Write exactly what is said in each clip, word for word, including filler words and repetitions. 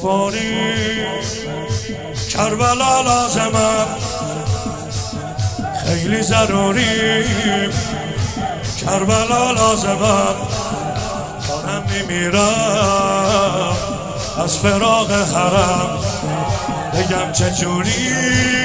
فوری کربلا لازمم، خیلی ضروری کربلا لازمم. دارم میمیرم از فراق حرم، بگم چجوری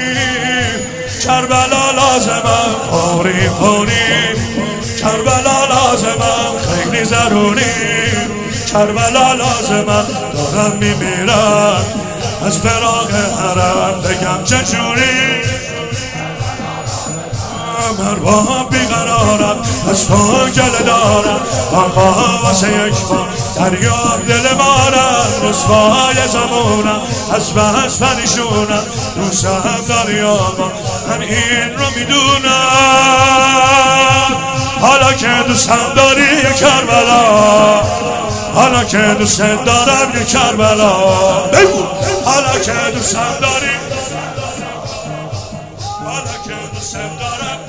کربلا لازمم. فوری فوری کربلا لازمم، خیلی ضروری کربلا لازمم. دارم میمیرم از فراق حرم، بگم چجوری. مروا بیقرارم از تو گله دارم، آقا واسه یک بار دریاب دل مارم. رسوای زمونم از بحث پریشونم، دوستم دریابا من این رو میدونم. حالا که دوستم داری یه کربلا، حالا که دوست دارم یه کربلا. بگو حالا که دوستم داری، حالا که دوست دارم،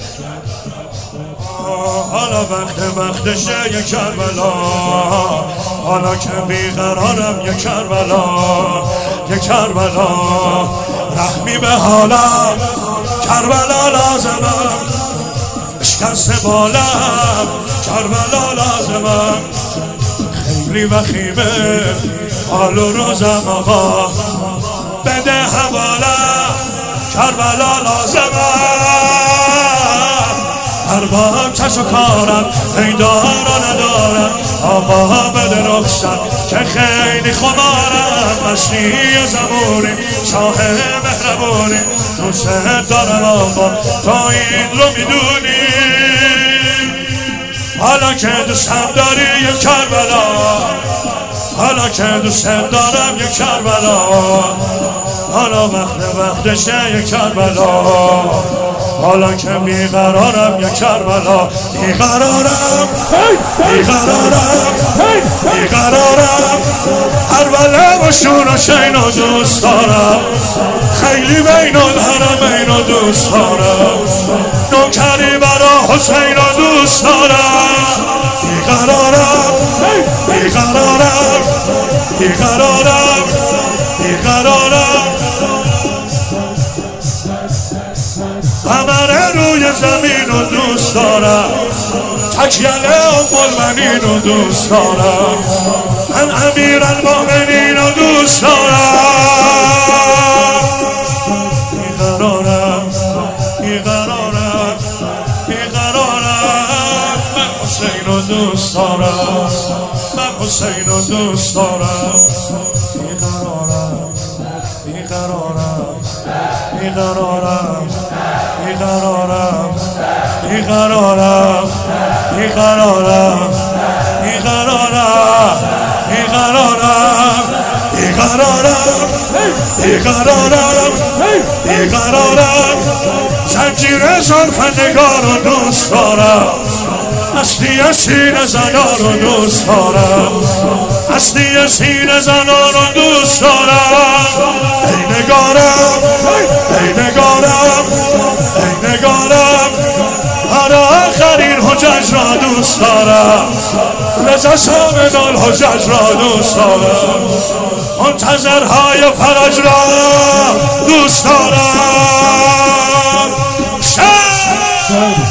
حالا وقت وقتشه یه کربلا. حالا که بیقرارم یه کربلا، یه کربلا. رحمی به حالم کربلا لازمم، اشکست بالم کربلا لازمم. خیلی وخیمه حال و روزم آقا، بده حوالم کربلا لازمم. هر بام چش و کارم پیدارا ندارم، آقا بده رخصت که خیلی خمارم. مشتی زمونی شاه مهربونی، دوست دارم آقا تو این رو میدونی. حالا که دوستم داری یه کربلا، حالا که دوست دارم یه کربلا. حالا وقت وقتشه یه کربلا، حالا که بیقرارم یه کربلا. بیقرارم بیقرارم بیقرارم، اربله و شور و شین و دوست دارم، خیلی بین الحرمین و دوست دارم. نوکری برا حسین و دوست دارم. بیقرارم بیقرارم بیقرارم بیقرارم. قمر روی زمین رو دوست دارم، تکیله ام المؤمنین رو دوست دارم، من امیر المؤمنین رو دوست دارم. بیقرارم بیقرارم بیقرارم، من حسین رو دوست دارم، من حسین رو دوست دارم. بیقرارم بیقرارم بیقرارم بیقرارم بیقرارم بیقرارم بیقرارم بیقرارم بیقرارم بیقرارم بیقرارم. زنجیر زلف نگار رو دوست دارم، اصلی سینه زنان رو دوست دارم، اصلی سینه زنان رو دوست دارم. ای نگارم ای نگارم ای نگارم، هر آخرین حجج را دوست دارم، رضا شامل الحجج را دوست دارم، منتظرهای فرج را دوست دارم.